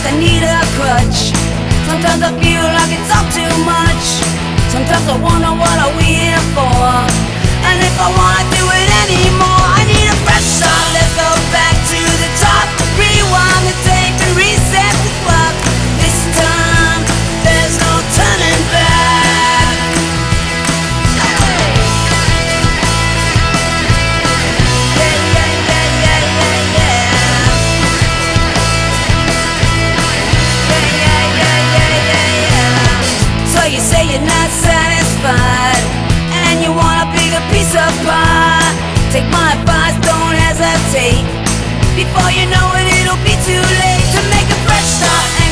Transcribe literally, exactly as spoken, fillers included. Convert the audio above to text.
I need a crutch. Sometimes I feel like it's all too much. Sometimes I wonder what are we here for, and if I wanna do it anymore. I need a fresh start, let's go back to the top. Rewind the tape and reset the clock. This time, there's no turning back. Yeah, yeah, yeah, yeah, yeah, yeah. Yeah, yeah, yeah, yeah, yeah, yeah. So you say you're not satisfied, and you want a bigger piece of pie. Take my advice, don't hesitate. Before you know it, it'll be too late to make a fresh start.